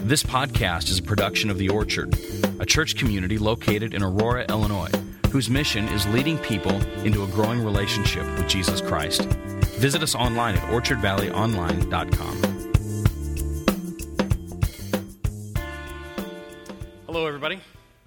This podcast is a production of The Orchard, a church community located in Aurora, Illinois, whose mission is leading people into a growing relationship with Jesus Christ. Visit us online at orchardvalleyonline.com. Hello, everybody.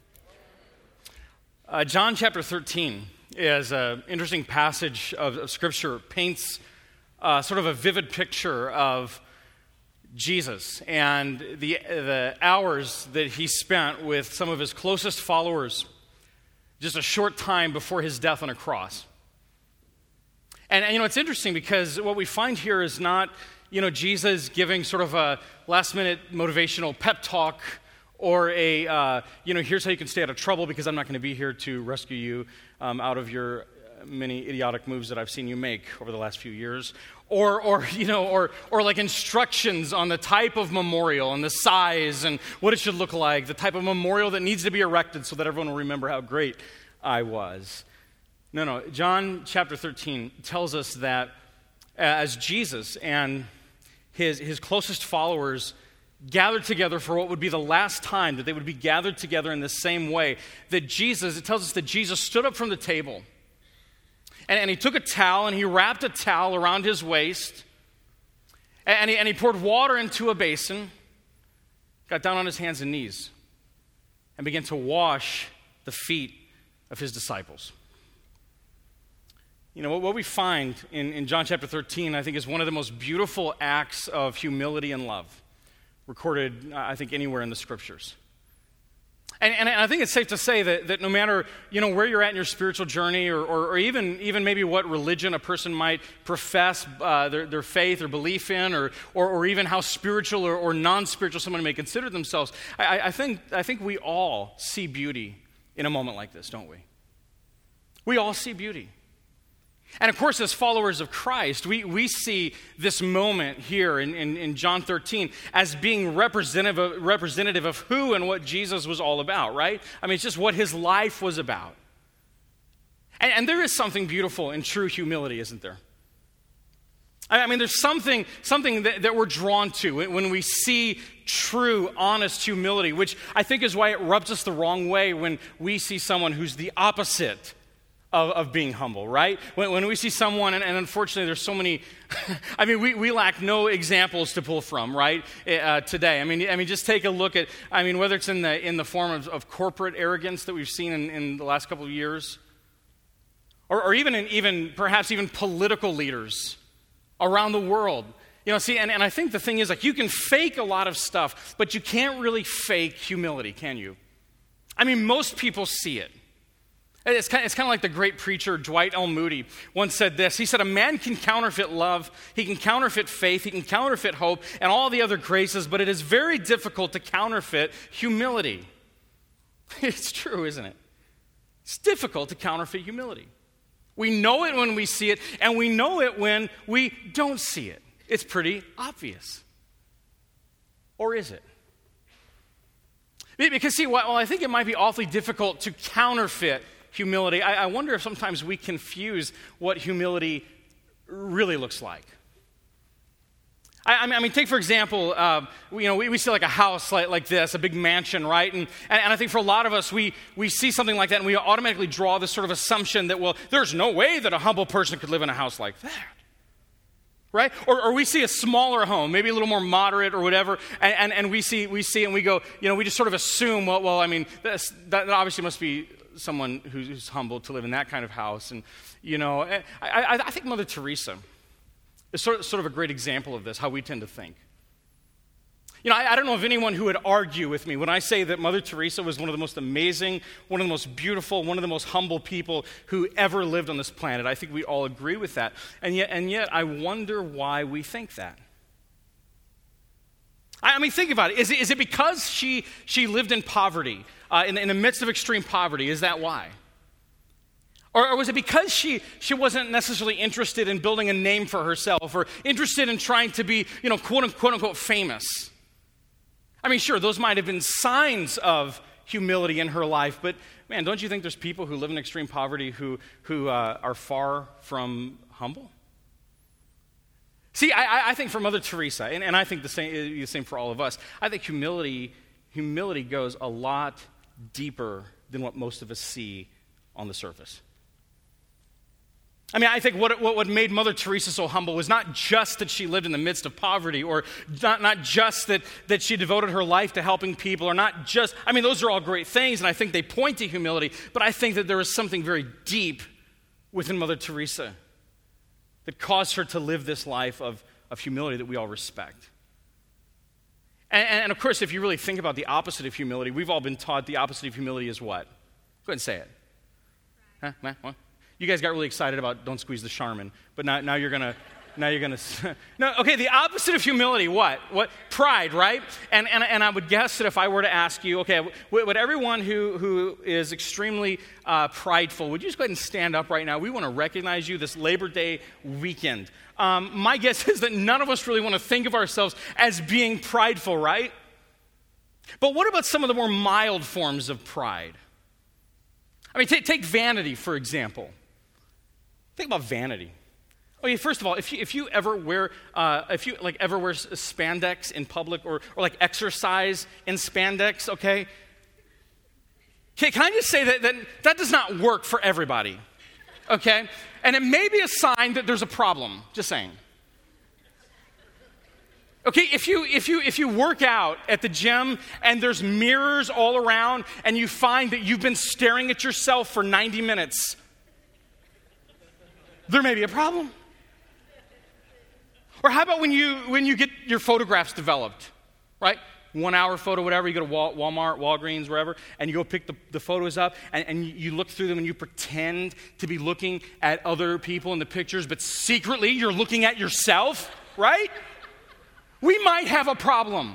John chapter 13 is an interesting passage of Scripture. It paints sort of a vivid picture of Jesus and the hours that he spent with some of his closest followers just a short time before his death on a cross. And it's interesting because what we find here is not, Jesus giving sort of a last-minute motivational pep talk or here's how you can stay out of trouble because I'm not going to be here to rescue you out of your many idiotic moves that I've seen you make over the last few years, or like instructions on the type of memorial and the size and what it should look like, the type of memorial that needs to be erected so that everyone will remember how great I was. No. John chapter 13 tells us that as Jesus and his closest followers gathered together for what would be the last time that they would be gathered together in the same way, it tells us that Jesus stood up from the table and he took a towel and he wrapped a towel around his waist and he poured water into a basin, got down on his hands and knees, and began to wash the feet of his disciples. What we find in John chapter 13, I think, is one of the most beautiful acts of humility and love recorded, I think, anywhere in the Scriptures. And I think it's safe to say that no matter, where you're at in your spiritual journey or even maybe what religion a person might profess their faith or belief in or even how spiritual or non-spiritual someone may consider themselves, I think we all see beauty in a moment like this, don't we? We all see beauty. And of course, as followers of Christ, we see this moment here in John 13 as being representative of who and what Jesus was all about, right? I mean, it's just what his life was about. And there is something beautiful in true humility, isn't there? I mean, there's something that we're drawn to when we see true, honest humility, which I think is why it rubs us the wrong way when we see someone who's the opposite of being humble, right? When we see someone, and unfortunately there's so many, I mean, we lack no examples to pull from, right, today. I mean, just take a look at, whether it's in the form of corporate arrogance that we've seen in the last couple of years, or even perhaps political leaders around the world. And I think the thing is, like, you can fake a lot of stuff, but you can't really fake humility, can you? I mean, most people see it. It's kind of like the great preacher Dwight L. Moody once said this. He said, a man can counterfeit love, he can counterfeit faith, he can counterfeit hope, and all the other graces, but it is very difficult to counterfeit humility. It's true, isn't it? It's difficult to counterfeit humility. We know it when we see it, and we know it when we don't see it. It's pretty obvious. Or is it? Because, see, while I think it might be awfully difficult to counterfeit humility, I wonder if sometimes we confuse what humility really looks like. I mean, take for example, we see like a house like this, a big mansion, right? And I think for a lot of us, we see something like that and we automatically draw this sort of assumption that, well, there's no way that a humble person could live in a house like that. Right? Or we see a smaller home, maybe a little more moderate or whatever, and we see and we go, we just sort of assume, well, I mean, that obviously must be someone who's humble to live in that kind of house. And, I think Mother Teresa is sort of a great example of this, how we tend to think. I don't know of anyone who would argue with me when I say that Mother Teresa was one of the most amazing, one of the most beautiful, one of the most humble people who ever lived on this planet. I think we all agree with that. And yet I wonder why we think that. I mean, think about it. Is it because she lived in poverty, in the midst of extreme poverty? Is that why? Or was it because she wasn't necessarily interested in building a name for herself or interested in trying to be, quote unquote famous? I mean, sure, those might have been signs of humility in her life, but man, don't you think there's people who live in extreme poverty who are far from humble? See, I think for Mother Teresa, and I think the same for all of us, I think humility goes a lot deeper than what most of us see on the surface. I mean, I think what made Mother Teresa so humble was not just that she lived in the midst of poverty, or not just that she devoted her life to helping people, or not just, I mean, those are all great things, and I think they point to humility, but I think that there was something very deep within Mother Teresa that caused her to live this life of humility that we all respect. And of course, if you really think about the opposite of humility, we've all been taught the opposite of humility is what? Go ahead and say it. Huh? What? You guys got really excited about don't squeeze the Charmin, but now you're gonna no, okay, the opposite of humility, what? Pride, right? And I would guess that if I were to ask you, okay, would everyone who is extremely prideful, would you just go ahead and stand up right now? We want to recognize you this Labor Day weekend. My guess is that none of us really want to think of ourselves as being prideful, right? But what about some of the more mild forms of pride? I mean, take vanity, for example. Think about vanity. Okay, first of all, if you ever wear spandex in public, or like exercise in spandex, okay? Can I just say that does not work for everybody, okay? And it may be a sign that there's a problem. Just saying. Okay, if you work out at the gym and there's mirrors all around and you find that you've been staring at yourself for 90 minutes, there may be a problem. Or how about when you get your photographs developed, right? 1 hour photo, whatever, you go to Walmart, Walgreens, wherever, and you go pick the photos up, and you look through them and you pretend to be looking at other people in the pictures, but secretly you're looking at yourself, right? We might have a problem.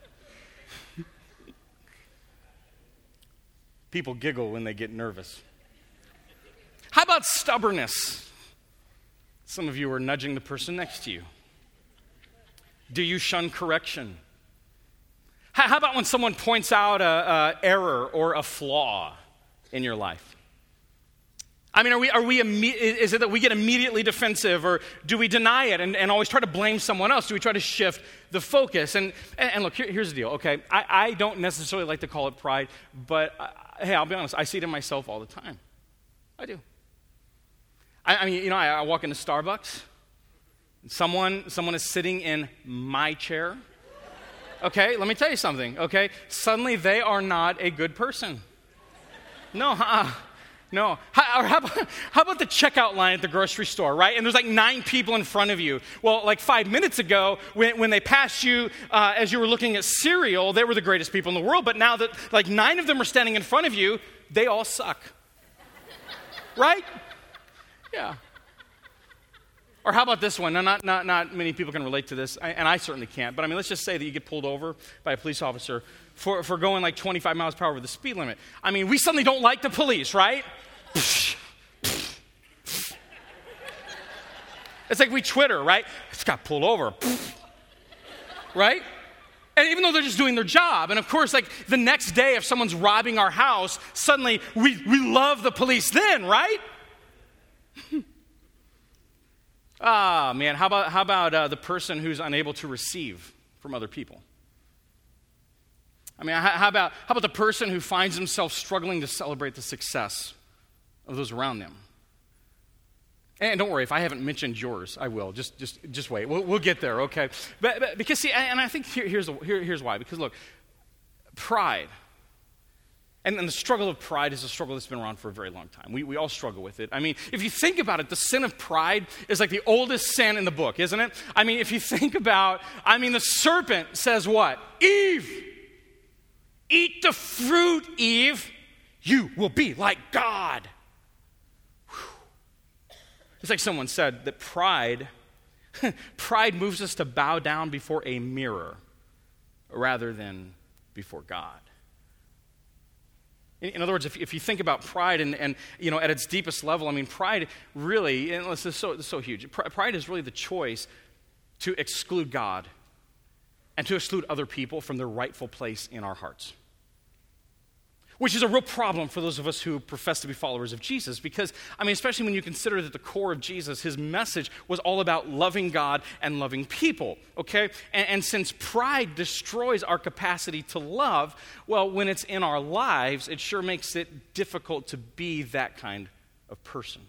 People giggle when they get nervous. How about stubbornness? Some of you are nudging the person next to you. Do you shun correction? How about when someone points out an error or a flaw in your life? I mean, is it that we get immediately defensive, or do we deny it and always try to blame someone else? Do we try to shift the focus? And look, here's the deal, okay? I don't necessarily like to call it pride, but hey, I'll be honest, I see it in myself all the time. I do. I mean, I walk into Starbucks, and someone is sitting in my chair. Okay, let me tell you something, okay? Suddenly they are not a good person. No. How about the checkout line at the grocery store, right? And there's like 9 people in front of you. Well, like 5 minutes ago, when they passed you as you were looking at cereal, they were the greatest people in the world. But now that like 9 of them are standing in front of you, they all suck. Right? Yeah. Or how about this one? Now, not many people can relate to this, and I certainly can't. But I mean, let's just say that you get pulled over by a police officer for going like 25 miles per hour over the speed limit. I mean, we suddenly don't like the police, right? It's like we Twitter, right? It's got pulled over, right? And even though they're just doing their job, and of course, like the next day, if someone's robbing our house, suddenly we love the police then, right? Man, how about the person who's unable to receive from other people? I mean, how about the person who finds himself struggling to celebrate the success of those around them? And don't worry, if I haven't mentioned yours, I will. Just wait. We'll get there, okay? But because see, and I think here's why. Because look, pride. And the struggle of pride is a struggle that's been around for a very long time. We all struggle with it. I mean, if you think about it, the sin of pride is like the oldest sin in the book, isn't it? I mean, if you think about, the serpent says what? Eve, eat the fruit, Eve. You will be like God. Whew. It's like someone said that pride moves us to bow down before a mirror rather than before God. In other words, if you think about pride and at its deepest level, I mean, pride really, and this is so huge. Pride is really the choice to exclude God and to exclude other people from their rightful place in our hearts. which is a real problem for those of us who profess to be followers of Jesus because, especially when you consider that the core of Jesus, his message was all about loving God and loving people, okay? And since pride destroys our capacity to love, well, when it's in our lives, it sure makes it difficult to be that kind of person.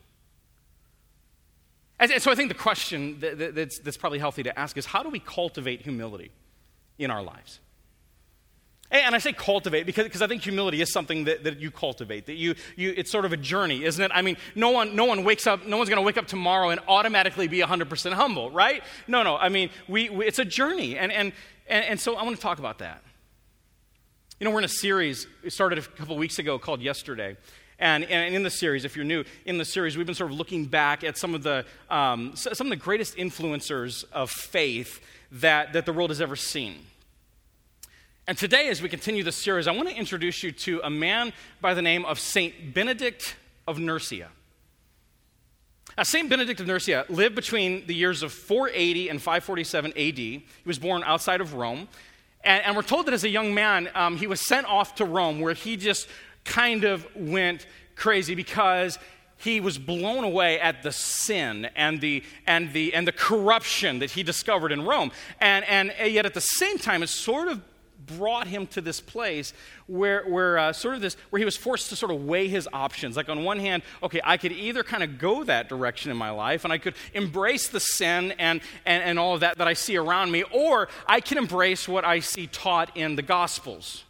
And so I think the question that's probably healthy to ask is, how do we cultivate humility in our lives? And I say cultivate because I think humility is something that you cultivate, that you it's sort of a journey, isn't it? No one's going to wake up tomorrow and automatically be 100% humble, right? No. It's a journey, and so I want to talk about that. We're in a series, it started a couple weeks ago called Yesterday. And in the series, if you're new, in the series, we've been sort of looking back at some of the greatest influencers of faith that the world has ever seen. And today, as we continue this series, I want to introduce you to a man by the name of Saint Benedict of Nursia. Now, Saint Benedict of Nursia lived between the years of 480 and 547 AD. He was born outside of Rome. And we're told that as a young man, he was sent off to Rome, where he just kind of went crazy because he was blown away at the sin and the corruption that he discovered in Rome. And yet at the same time, it sort of brought him to this place where he was forced to sort of weigh his options. Like on one hand, okay, I could either kind of go that direction in my life and I could embrace the sin and all of that I see around me, or I can embrace what I see taught in the Gospels.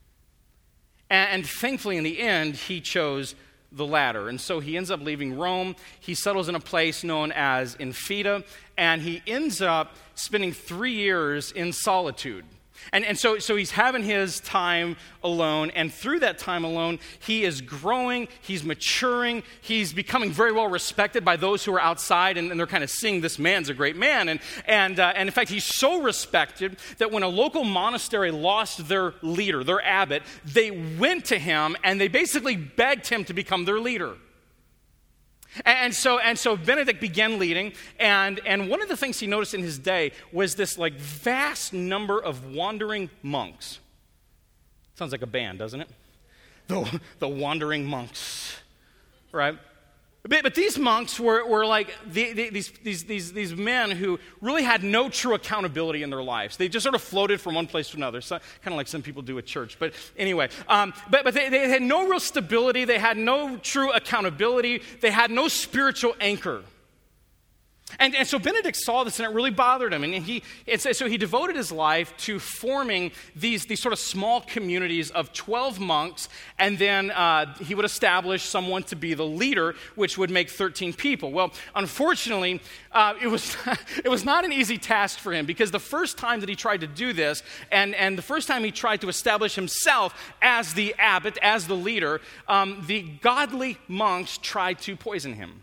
And thankfully, in the end, he chose the latter. And so he ends up leaving Rome. He settles in a place known as Infida, and he ends up spending 3 years in solitude. And so he's having his time alone, and through that time alone, he is growing, he's maturing, he's becoming very well respected by those who are outside, and they're kind of seeing this man's a great man. And in fact, he's so respected that when a local monastery lost their leader, their abbot, they went to him and they basically begged him to become their leader. And so Benedict began leading, and one of the things he noticed in his day was this vast number of wandering monks. Sounds like a band, doesn't it? The wandering monks, right? But these monks were like these men who really had no true accountability in their lives. They just sort of floated from one place to another, so, kind of like some people do at church. But anyway, but they had no real stability. They had no true accountability. They had no spiritual anchor. And so Benedict saw this, and it really bothered him. And so he devoted his life to forming these sort of small communities of 12 monks, and then he would establish someone to be the leader, which would make 13 people. Well, unfortunately, it was not an easy task for him, because the first time that he tried to do this, and the first time he tried to establish himself as the abbot, as the leader, the godly monks tried to poison him.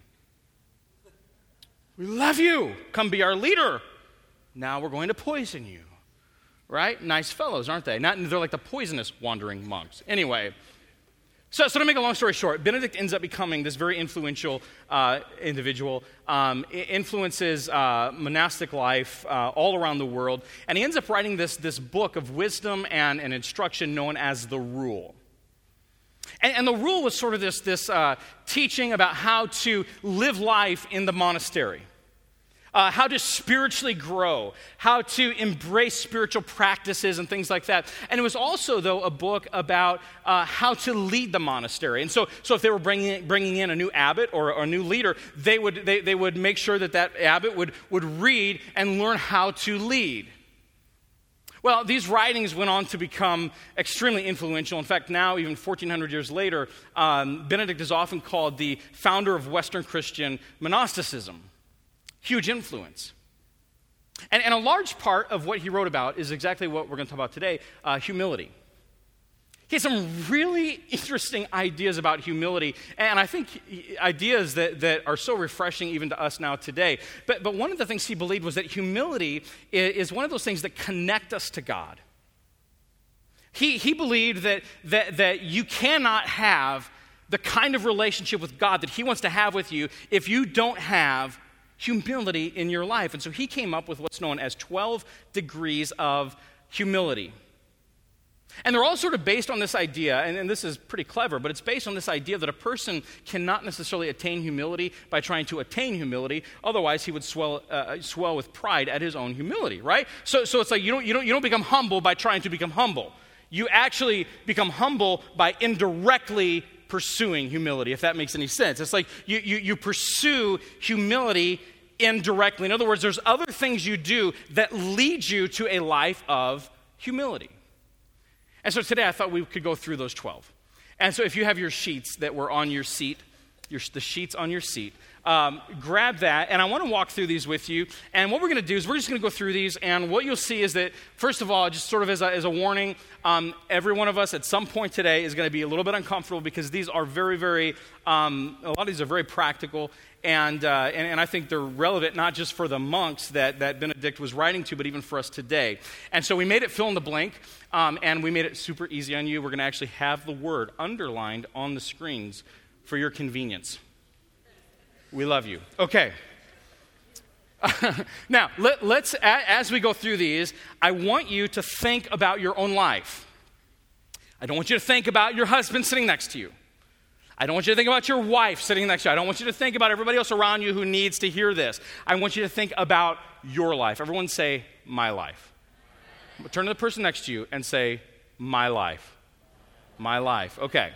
We love you. Come be our leader. Now we're going to poison you. Right? Nice fellows, aren't they? They're like the poisonous wandering monks. Anyway, so to make a long story short, Benedict ends up becoming this very influential individual, influences monastic life all around the world, and he ends up writing this book of wisdom and instruction known as The Rule. And the Rule was sort of this teaching about how to live life in the monastery, how to spiritually grow, how to embrace spiritual practices and things like that. And it was also, though, a book about how to lead the monastery. And so if they were bringing in a new abbot or a new leader, they would make sure that abbot would read and learn how to lead. Well, these writings went on to become extremely influential. In fact, now, even 1,400 years later, Benedict is often called the founder of Western Christian monasticism. Huge influence. And a large part of what he wrote about is exactly what we're going to talk about today, humility. He has some really interesting ideas about humility, and I think ideas that are so refreshing even to us now today. But one of the things he believed was that humility is one of those things that connect us to God. He believed that you cannot have the kind of relationship with God that he wants to have with you if you don't have humility in your life. And so he came up with what's known as 12 degrees of humility. And they're all sort of based on this idea, and this is pretty clever, but it's based on this idea that a person cannot necessarily attain humility by trying to attain humility. Otherwise, he would swell with pride at his own humility, right? So it's like you don't become humble by trying to become humble. You actually become humble by indirectly pursuing humility, if that makes any sense. It's like you pursue humility indirectly. In other words, there's other things you do that lead you to a life of humility. And so today I thought we could go through those 12. And so if you have your sheets that were on your seat, the sheets on your seat, grab that, and I want to walk through these with you. And what we're going to do is we're just going to go through these, and what you'll see is that, first of all, just sort of as a warning, every one of us at some point today is going to be a little bit uncomfortable because these are very, very, a lot of these are very practical, and I think they're relevant not just for the monks that Benedict was writing to, but even for us today. And so we made it fill in the blank, and we made it super easy on you. We're going to actually have the word underlined on the screens for your convenience. We love you. Okay. Now, let's, as we go through these, I want you to think about your own life. I don't want you to think about your husband sitting next to you. I don't want you to think about your wife sitting next to you. I don't want you to think about everybody else around you who needs to hear this. I want you to think about your life. Everyone say, my life. Turn to the person next to you and say, my life. My life. Okay.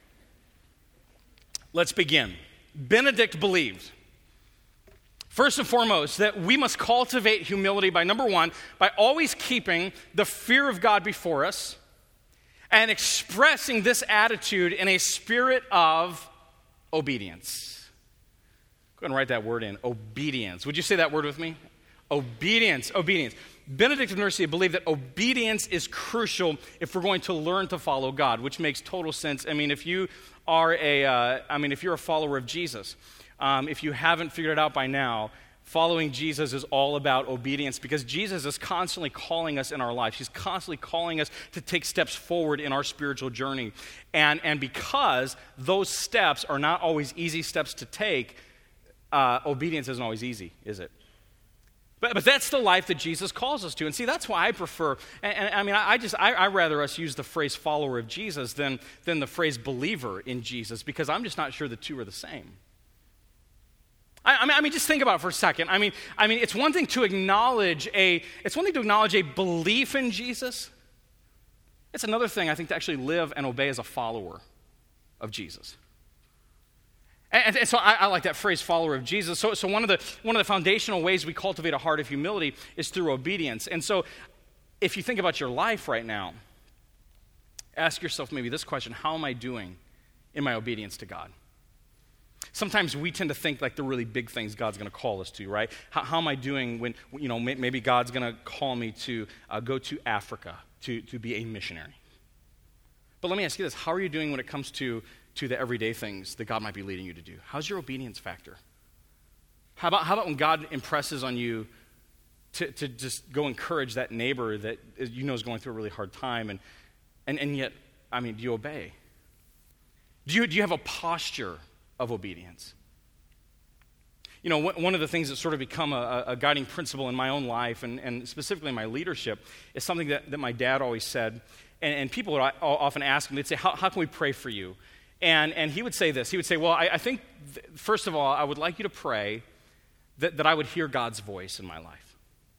Let's begin. Benedict believed, first and foremost, that we must cultivate humility by, number one, by always keeping the fear of God before us and expressing this attitude in a spirit of obedience. Go ahead and write that word in, obedience. Would you say that word with me? Obedience, obedience. Benedict of Nursia believed that obedience is crucial if we're going to learn to follow God, which makes total sense. I mean, if you're a follower of Jesus, if you haven't figured it out by now, following Jesus is all about obedience because Jesus is constantly calling us in our lives. He's constantly calling us to take steps forward in our spiritual journey. And because those steps are not always easy steps to take, obedience isn't always easy, is it? But that's the life that Jesus calls us to. And see, that's why I prefer, I rather us use the phrase follower of Jesus than the phrase believer in Jesus, because I'm just not sure the two are the same. I mean, just think about it for a second. I mean, it's one thing to acknowledge a belief in Jesus. It's another thing, I think, to actually live and obey as a follower of Jesus. And so I like that phrase, follower of Jesus. So one of the foundational ways we cultivate a heart of humility is through obedience. And so if you think about your life right now, ask yourself maybe this question: how am I doing in my obedience to God? Sometimes we tend to think like the really big things God's going to call us to, right? How am I doing when, maybe God's going to call me to go to Africa to be a missionary? But let me ask you this: how are you doing when it comes to the everyday things that God might be leading you to do? How's your obedience factor? How about when God impresses on you to just go encourage that neighbor that you know is going through a really hard time, and yet, do you obey? Do you have a posture of obedience? One of the things that's sort of become a guiding principle in my own life, and specifically in my leadership, is something that my dad always said, and people would often ask him, they'd say, how can we pray for you? And he would say this. He would say, well, I think, first of all, I would like you to pray that I would hear God's voice in my life.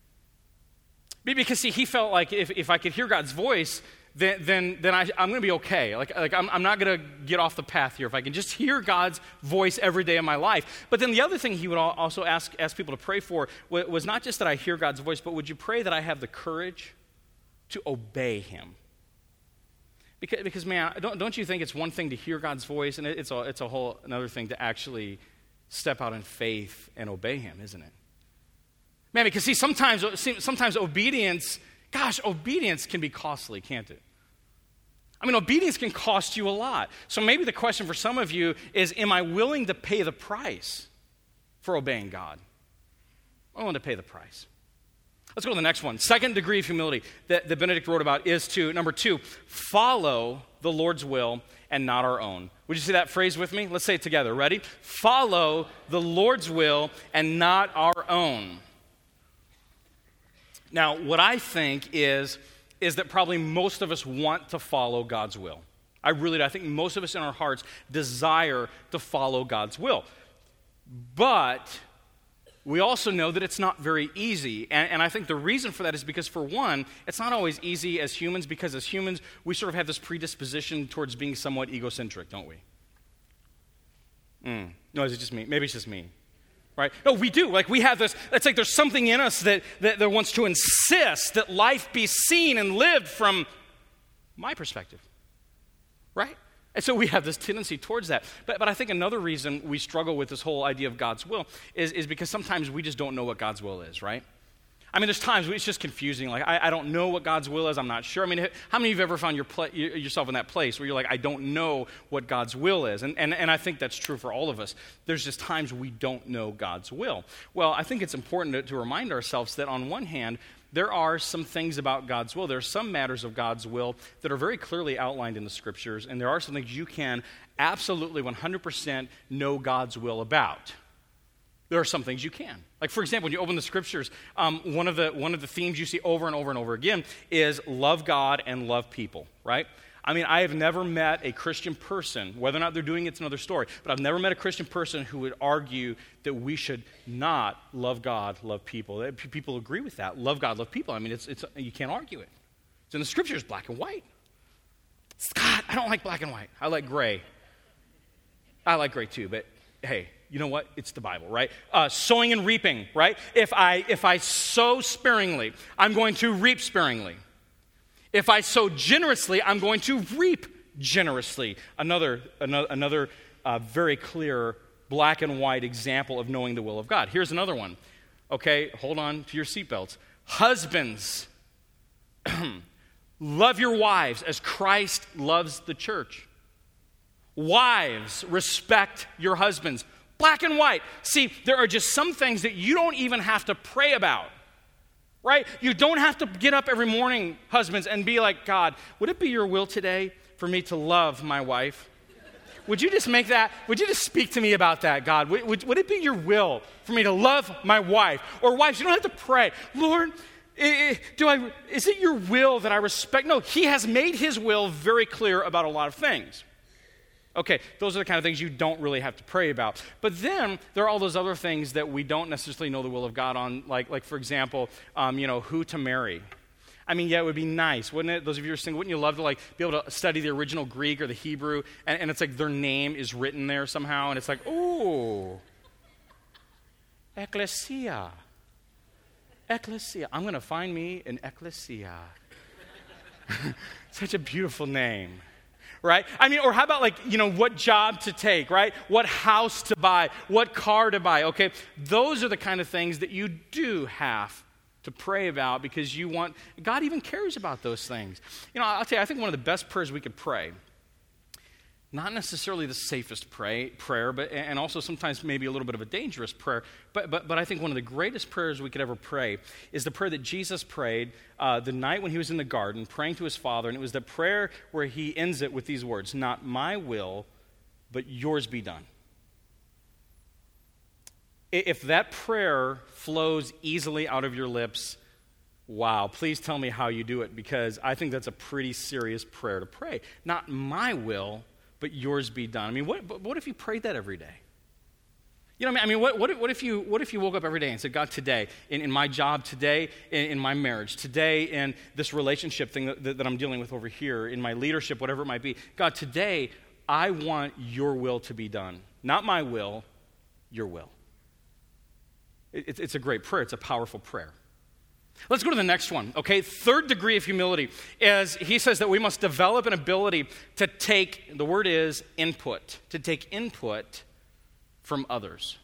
Because, see, he felt like if I could hear God's voice, then I'm going to be okay. Like I'm not going to get off the path here if I can just hear God's voice every day of my life. But then the other thing he would also ask people to pray for was not just that I hear God's voice, but would you pray that I have the courage to obey him? Because man, don't you think it's one thing to hear God's voice, and it's a whole another thing to actually step out in faith and obey him, isn't it? Man, because see, sometimes obedience can be costly, can't it? Obedience can cost you a lot. So maybe the question for some of you is, am I willing to pay the price for obeying God? I'm willing to pay the price. Let's go to the next one. Second degree of humility that Benedict wrote about is to, number 2, follow the Lord's will and not our own. Would you say that phrase with me? Let's say it together. Ready? Follow the Lord's will and not our own. Now, what I think is is that probably most of us want to follow God's will. I really do. I think most of us in our hearts desire to follow God's will. But we also know that it's not very easy. And I think the reason for that is because, for one, it's not always easy as humans, because as humans, we sort of have this predisposition towards being somewhat egocentric, don't we? No, is it just me? Maybe it's just me. Right? No, we do. Like, we have this, it's like there's something in us that wants to insist that life be seen and lived from my perspective. Right? And so we have this tendency towards that. But I think another reason we struggle with this whole idea of God's will is because sometimes we just don't know what God's will is, right? I mean, there's times it's just confusing. Like, I don't know what God's will is. I'm not sure. I mean, how many of you have ever found yourself in that place where you're like, I don't know what God's will is? And I think that's true for all of us. There's just times we don't know God's will. Well, I think it's important to remind ourselves that on one hand, there are some things about God's will. There are some matters of God's will that are very clearly outlined in the Scriptures, and there are some things you can absolutely 100% know God's will about. There are some things you can. Like, for example, when you open the Scriptures, one of the themes you see over and over and over again is love God and love people, right? I mean, I have never met a Christian person, whether or not they're doing it's another story, but I've never met a Christian person who would argue that we should not love God, love people. People agree with that. Love God, love people. I mean, it's you can't argue it. It's in the Scriptures, black and white. God, I don't like black and white. I like gray. I like gray too, but hey, you know what? It's the Bible, right? Sowing and reaping, right? If I sow sparingly, I'm going to reap sparingly. If I sow generously, I'm going to reap generously. Another very clear black and white example of knowing the will of God. Here's another one. Okay, hold on to your seatbelts. Husbands, love your wives as Christ loves the church. Wives, respect your husbands. Black and white. See, there are just some things that you don't even have to pray about, right? You don't have to get up every morning, husbands, and be like, God, would it be your will today for me to love my wife? Would you just make that, would you just speak to me about that, God? Would it be your will for me to love my wife? Or wives, you don't have to pray. Lord, is it your will that I respect? No, he has made his will very clear about a lot of things. Okay, those are the kind of things you don't really have to pray about. But then there are all those other things that we don't necessarily know the will of God on, like for example, who to marry. I mean, yeah, it would be nice, wouldn't it? Those of you who are single, wouldn't you love to be able to study the original Greek or the Hebrew, and it's like their name is written there somehow, and it's like, ooh, ecclesia. Ecclesia. I'm going to find me an ecclesia. Such a beautiful name. Right? I mean, or how about what job to take, right? What house to buy, what car to buy, okay? Those are the kind of things that you do have to pray about because God even cares about those things. I'll tell you, I think one of the best prayers we could pray, not necessarily the safest prayer, but and also sometimes maybe a little bit of a dangerous prayer, but I think one of the greatest prayers we could ever pray is the prayer that Jesus prayed the night when he was in the garden praying to his Father, and it was the prayer where he ends it with these words, not my will, but yours be done. If that prayer flows easily out of your lips, wow, please tell me how you do it, because I think that's a pretty serious prayer to pray. Not my will, but yours be done. I mean, what if you prayed that every day? You know what I mean? What if you woke up every day and said, God, today, in my job, today, in my marriage, today, in this relationship thing that I'm dealing with over here, in my leadership, whatever it might be, God, today, I want your will to be done. Not my will, your will. It's a great prayer. It's a powerful prayer. Let's go to the next one, okay? Third degree of humility is he says that we must develop an ability to take, the word is input, to take input from others.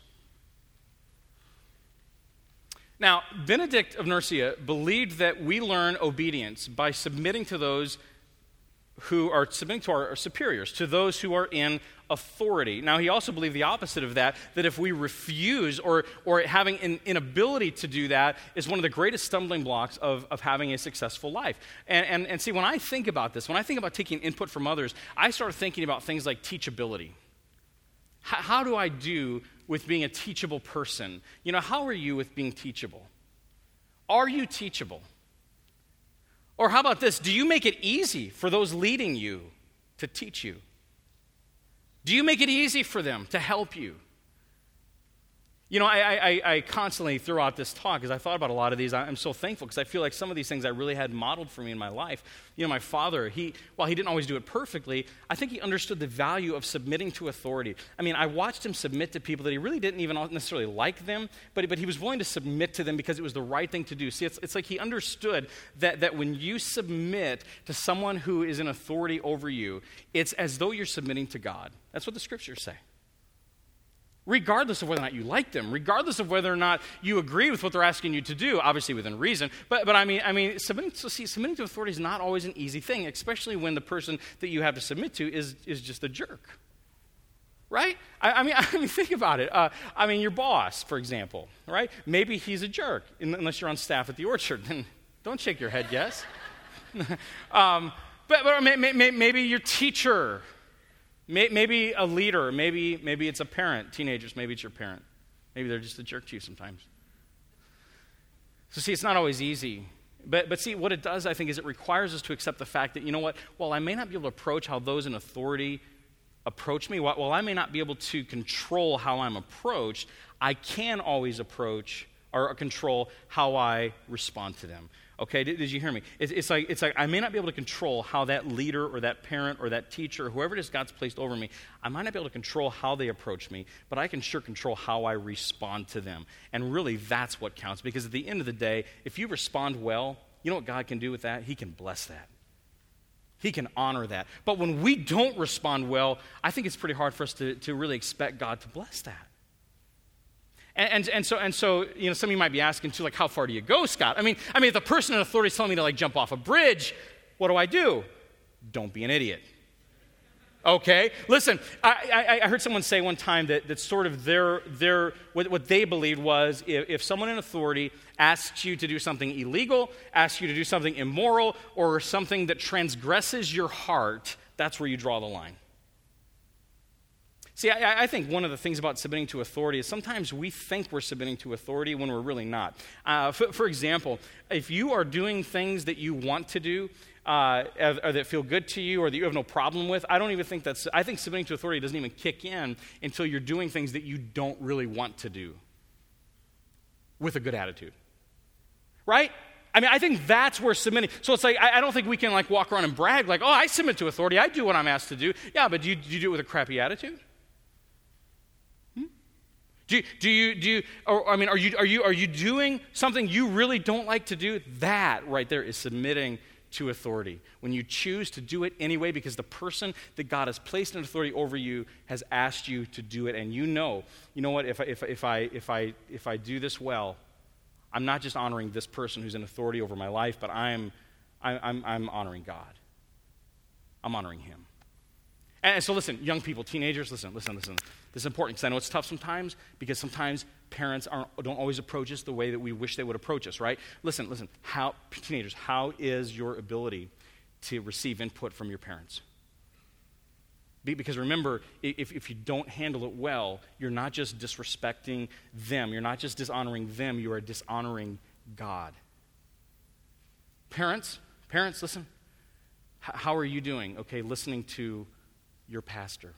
Now, Benedict of Nursia believed that we learn obedience by submitting to those who are submitting to our superiors, to those who are in authority. Now, he also believed the opposite of that if we refuse or having an inability to do that is one of the greatest stumbling blocks of having a successful life. And see, when I think about this, when I think about taking input from others, I start thinking about things like teachability. How do I do with being a teachable person? How are you with being teachable? Are you teachable? Or how about this? Do you make it easy for those leading you to teach you? Do you make it easy for them to help you? You know, I constantly throughout this talk, as I thought about a lot of these, I'm so thankful because I feel like some of these things I really had modeled for me in my life. You know, my father, while he didn't always do it perfectly, I think he understood the value of submitting to authority. I mean, I watched him submit to people that he really didn't even necessarily like them, but he was willing to submit to them because it was the right thing to do. See, it's like he understood that when you submit to someone who is in authority over you, it's as though you're submitting to God. That's what the scriptures say. Regardless of whether or not you like them, regardless of whether or not you agree with what they're asking you to do, obviously within reason. But I mean, submitting to authority is not always an easy thing, especially when the person that you have to submit to is just a jerk, right? I mean, think about it. I mean, your boss, for example, right? Maybe he's a jerk, unless you're on staff at the Orchard. Then don't shake your head, yes. But maybe your teacher. Maybe a leader, maybe it's a parent, teenagers, maybe it's your parent. Maybe they're just a jerk to you sometimes. So see, it's not always easy. But see, what it does, I think, is it requires us to accept the fact that, you know what, while I may not be able to approach how those in authority approach me, while I may not be able to control how I'm approached, I can always approach or control how I respond to them. Okay, did you hear me? It's like I may not be able to control how that leader or that parent or that teacher, or whoever it is God's placed over me, I might not be able to control how they approach me, but I can sure control how I respond to them. And really, that's what counts, because at the end of the day, if you respond well, you know what God can do with that? He can bless that. He can honor that. But when we don't respond well, I think it's pretty hard for us to really expect God to bless that. And so, you know, some of you might be asking too, like, how far do you go, Scott? I mean, if the person in authority is telling me to, like, jump off a bridge, what do? Don't be an idiot. Okay? Listen, I heard someone say one time that sort of what they believed was if someone in authority asks you to do something illegal, asks you to do something immoral, or something that transgresses your heart, that's where you draw the line. See, I think one of the things about submitting to authority is sometimes we think we're submitting to authority when we're really not. For example, if you are doing things that you want to do or that feel good to you or that you have no problem with, I think submitting to authority doesn't even kick in until you're doing things that you don't really want to do with a good attitude. Right? I mean, I think that's where submitting. So it's like, I don't think we can, like, walk around and brag like, oh, I submit to authority. I do what I'm asked to do. Yeah, but do you do it with a crappy attitude? Are you doing something you really don't like to do? That right there is submitting to authority. When you choose to do it anyway because the person that God has placed in authority over you has asked you to do it, and you know what? If I do this well, I'm not just honoring this person who's in authority over my life, but I'm honoring God. I'm honoring Him. And so listen, young people, teenagers, listen. This is important because I know it's tough sometimes because sometimes parents don't always approach us the way that we wish they would approach us, right? Listen, teenagers, how is your ability to receive input from your parents? Because remember, if you don't handle it well, you're not just disrespecting them. You're not just dishonoring them. You are dishonoring God. Parents, listen. How are you doing, okay, listening to your pastor?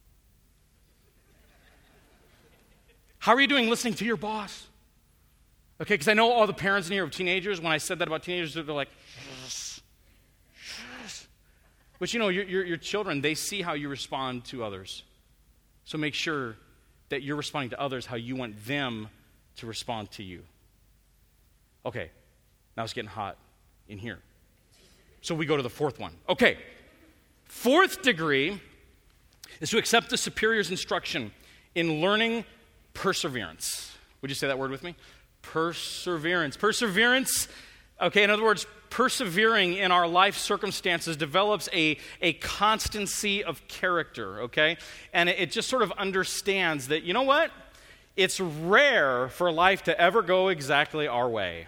How are you doing listening to your boss? Okay, because I know all the parents in here of teenagers, when I said that about teenagers, they're like, yes. But you know, your children, they see how you respond to others. So make sure that you're responding to others how you want them to respond to you. Okay, now it's getting hot in here. So we go to the fourth one. Okay, fourth degree is to accept the superior's instruction in learning perseverance. Would you say that word with me? Perseverance. Perseverance, okay, in other words, persevering in our life circumstances develops a constancy of character, okay? And it just sort of understands that, you know what? It's rare for life to ever go exactly our way.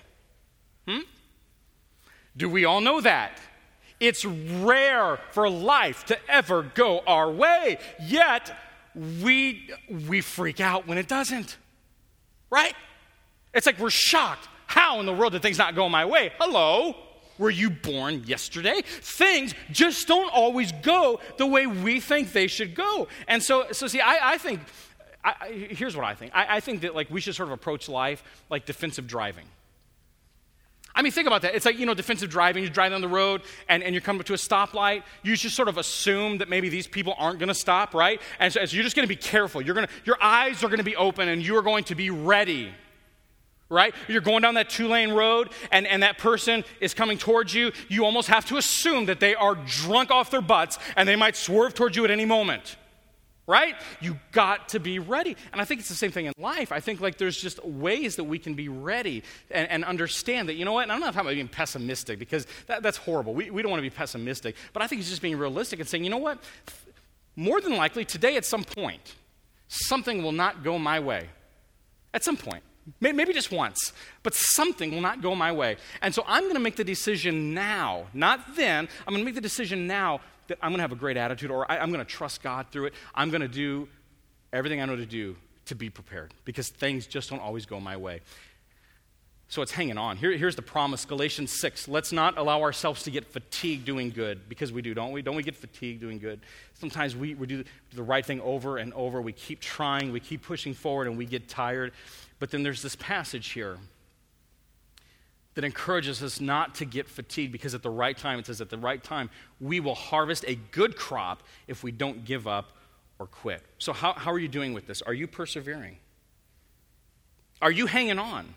Do we all know that? It's rare for life to ever go our way, yet we freak out when it doesn't, right? It's like we're shocked. How in the world did things not go my way? Hello? Were you born yesterday? Things just don't always go the way we think they should go. And so see, I think, here's what I think. I think that like we should sort of approach life like defensive driving. I mean, think about that. It's like, defensive driving. You drive down the road and you're coming to a stoplight. You just sort of assume that maybe these people aren't going to stop, right? And so you're just going to be careful. Your eyes are going to be open and you're going to be ready, right? You're going down that 2-lane road and that person is coming towards you. You almost have to assume that they are drunk off their butts and they might swerve towards you at any moment. Right? You got to be ready. And I think it's the same thing in life. I think like there's just ways that we can be ready and understand that, you know what, and I'm not talking about being pessimistic because that's horrible. We don't want to be pessimistic. But I think it's just being realistic and saying, you know what, more than likely today at some point, something will not go my way. At some point. Maybe just once. But something will not go my way. And so I'm going to make the decision now, not then. I'm going to make the decision now that I'm going to have a great attitude, or I'm going to trust God through it. I'm going to do everything I know to do to be prepared because things just don't always go my way. So it's hanging on. Here's the promise, Galatians 6. Let's not allow ourselves to get fatigued doing good because we do, don't we? Don't we get fatigued doing good? Sometimes we do the right thing over and over. We keep trying, we keep pushing forward, and we get tired. But then there's this passage here that encourages us not to get fatigued because at the right time, it says at the right time, we will harvest a good crop if we don't give up or quit. So how are you doing with this? Are you persevering? Are you hanging on?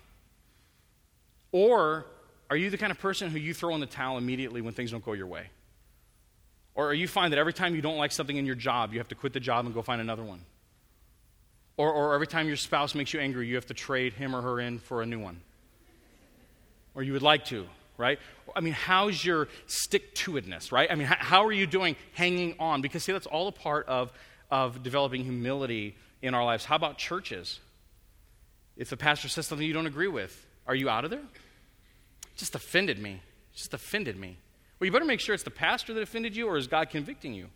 Or are you the kind of person who you throw in the towel immediately when things don't go your way? Or are you find that every time you don't like something in your job, you have to quit the job and go find another one? Or every time your spouse makes you angry, you have to trade him or her in for a new one? Or you would like to, right? I mean, how's your stick-to-itness, right? I mean, how are you doing hanging on? Because, see, that's all a part of developing humility in our lives. How about churches? If the pastor says something you don't agree with, are you out of there? Just offended me. Well, you better make sure it's the pastor that offended you, or is God convicting you?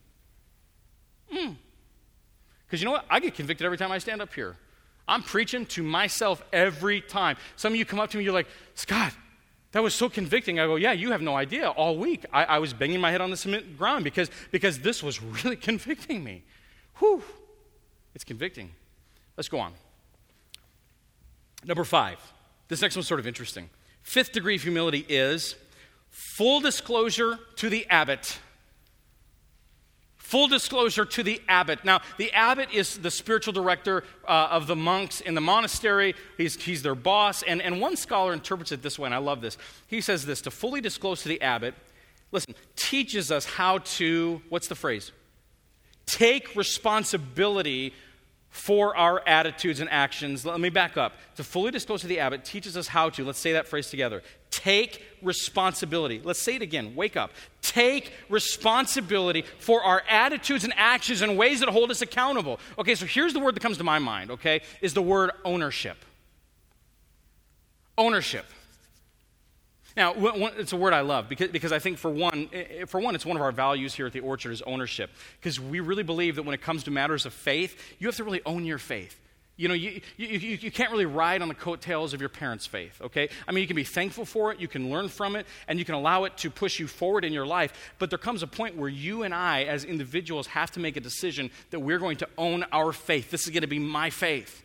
Because you know what? I get convicted every time I stand up here. I'm preaching to myself every time. Some of you come up to me, you're like, Scott, that was so convicting. I go, yeah, you have no idea. All week, I was banging my head on the cement ground because this was really convicting me. Whew. It's convicting. Let's go on. Number 5. This next one's sort of interesting. 5th degree of humility is full disclosure to the abbot. Full disclosure to the abbot. Now, the abbot is the spiritual director of the monks in the monastery. He's their boss. And one scholar interprets it this way, and I love this. He says this, to fully disclose to the abbot, listen, teaches us how to, what's the phrase? Take responsibility for our attitudes and actions. Let me back up. To fully disclose to the abbot teaches us how to, let's say that phrase together, take responsibility. Let's say it again. Wake up. Take responsibility for our attitudes and actions in ways that hold us accountable. Okay, so here's the word that comes to my mind, okay, is the word ownership. Ownership. Now, it's a word I love because I think for one, it's one of our values here at the Orchard is ownership. Because we really believe that when it comes to matters of faith, you have to really own your faith. You know, you can't really ride on the coattails of your parents' faith, okay? I mean, you can be thankful for it, you can learn from it, and you can allow it to push you forward in your life. But there comes a point where you and I, as individuals, have to make a decision that we're going to own our faith. This is going to be my faith.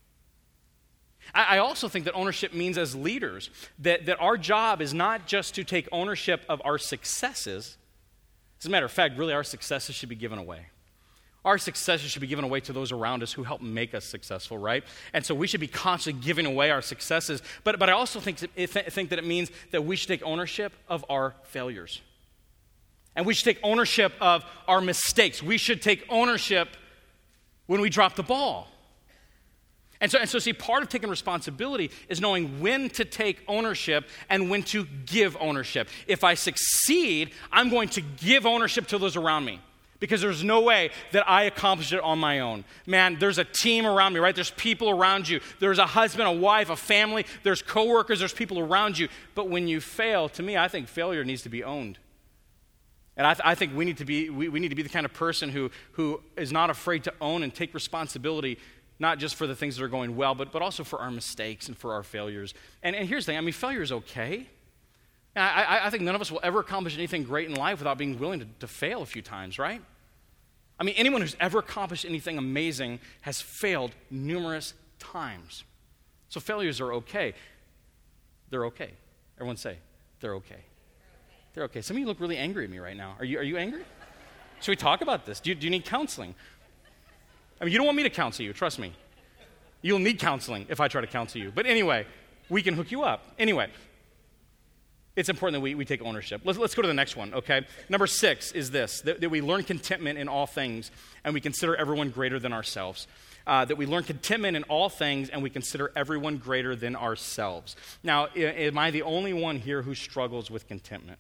I also think that ownership means as leaders that our job is not just to take ownership of our successes. As a matter of fact, really our successes should be given away. Our successes should be given away to those around us who help make us successful, right? And so we should be constantly giving away our successes. But I also think that it means that we should take ownership of our failures. And we should take ownership of our mistakes. We should take ownership when we drop the ball. And so see, part of taking responsibility is knowing when to take ownership and when to give ownership. If I succeed, I'm going to give ownership to those around me because there's no way that I accomplished it on my own. Man, there's a team around me, right? There's people around you. There's a husband, a wife, a family. There's coworkers. There's people around you. But when you fail, to me, I think failure needs to be owned. And I think we need to be the kind of person who is not afraid to own and take responsibility, not just for the things that are going well, but also for our mistakes and for our failures. And here's the thing, I mean, failure is okay. And I think none of us will ever accomplish anything great in life without being willing to fail a few times, right? I mean, anyone who's ever accomplished anything amazing has failed numerous times. So failures are okay. They're okay. Everyone say, they're okay. They're okay. Some of you look really angry at me right now. Are you angry? Should we talk about this? Do you need counseling? I mean, you don't want me to counsel you, trust me. You'll need counseling if I try to counsel you. But anyway, we can hook you up. Anyway, it's important that we take ownership. Let's go to the next one, okay? Number 6 is this, that we learn contentment in all things and we consider everyone greater than ourselves. That we learn contentment in all things and we consider everyone greater than ourselves. Now, am I the only one here who struggles with contentment?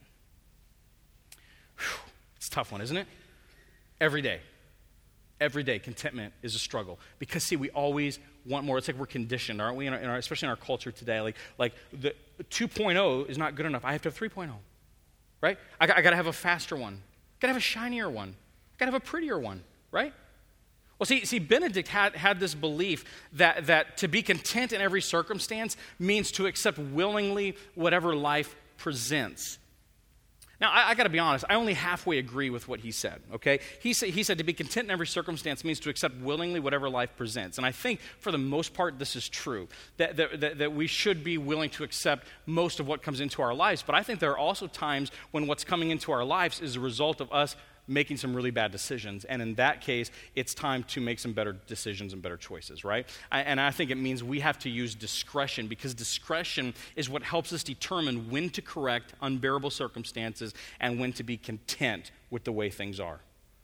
Whew, it's a tough one, isn't it? Every day, contentment is a struggle. Because, see, we always want more. It's like we're conditioned, aren't we? Especially in our culture today. Like the 2.0 is not good enough. I have to have 3.0, right? I got to have a faster one. Got to have a shinier one. Got to have a prettier one, right? Well, see, Benedict had this belief that to be content in every circumstance means to accept willingly whatever life presents. Now, I got to be honest, I only halfway agree with what he said, okay? He said to be content in every circumstance means to accept willingly whatever life presents. And I think, for the most part, this is true, that we should be willing to accept most of what comes into our lives. But I think there are also times when what's coming into our lives is a result of us making some really bad decisions. And in that case, it's time to make some better decisions and better choices, right? And I think it means we have to use discretion, because discretion is what helps us determine when to correct unbearable circumstances and when to be content with the way things are.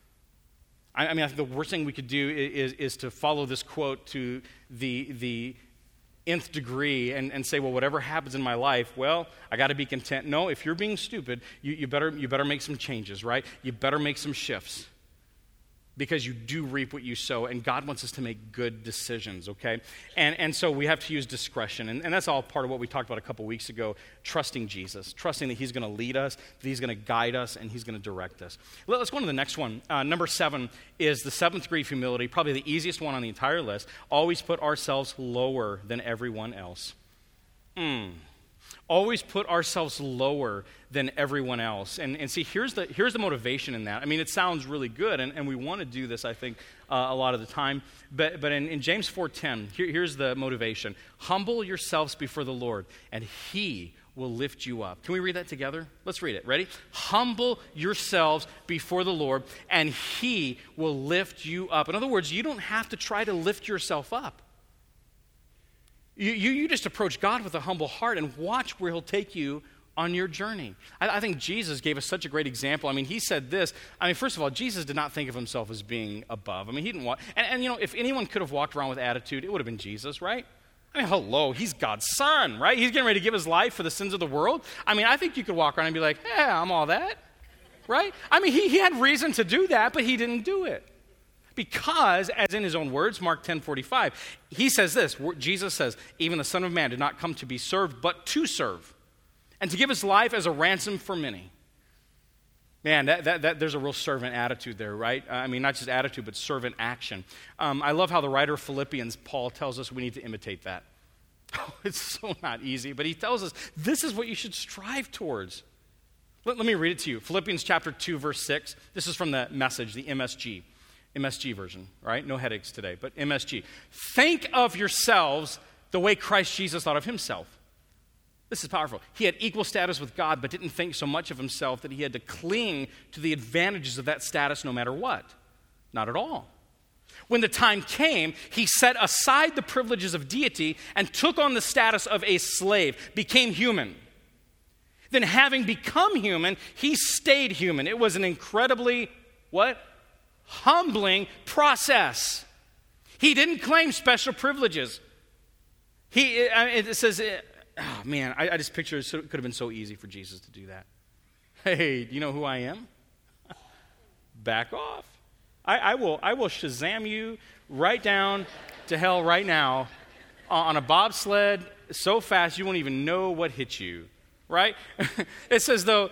I mean, I think the worst thing we could do is to follow this quote to the nth degree and say, well, whatever happens in my life, well, I got to be content. No, if you're being stupid, you better make some changes, right? You better make some shifts, because you do reap what you sow, and God wants us to make good decisions, okay? And so we have to use discretion, and that's all part of what we talked about a couple weeks ago, trusting Jesus, trusting that he's going to lead us, that he's going to guide us, and he's going to direct us. Let's go on to the next one. Number 7 is the 7th degree of humility, probably the easiest one on the entire list. Always put ourselves lower than everyone else. Always put ourselves lower than everyone else. And see, here's the motivation in that. I mean, it sounds really good, and we want to do this, I think, a lot of the time. But in James 4:10, here's the motivation. Humble yourselves before the Lord, and he will lift you up. Can we read that together? Let's read it. Ready? Humble yourselves before the Lord, and he will lift you up. In other words, you don't have to try to lift yourself up. You just approach God with a humble heart and watch where he'll take you on your journey. I think Jesus gave us such a great example. I mean, he said this. I mean, first of all, Jesus did not think of himself as being above. I mean, he didn't want, and you know, if anyone could have walked around with attitude, it would have been Jesus, right? I mean, hello, he's God's son, right? He's getting ready to give his life for the sins of the world. I mean, I think you could walk around and be like, yeah, I'm all that, right? I mean, he had reason to do that, but he didn't do it. Because, as in his own words, Mark 10:45, he says this, Jesus says, even the Son of Man did not come to be served, but to serve, and to give his life as a ransom for many. Man, that there's a real servant attitude there, right? I mean, not just attitude, but servant action. I love how the writer of Philippians, Paul, tells us we need to imitate that. It's so not easy, but he tells us this is what you should strive towards. Let me read it to you. Philippians chapter 2, verse 6. This is from the Message, the MSG version, right? No headaches today, but MSG. Think of yourselves the way Christ Jesus thought of himself. This is powerful. He had equal status with God, but didn't think so much of himself that he had to cling to the advantages of that status no matter what. Not at all. When the time came, he set aside the privileges of deity and took on the status of a slave, became human. Then having become human, he stayed human. It was an incredibly, humbling process. He didn't claim special privileges. It says, oh man, I just picture it could have been so easy for Jesus to do that. Hey, do you know who I am? Back off. I will Shazam you right down to hell right now on a bobsled so fast you won't even know what hit you, right? It says, though,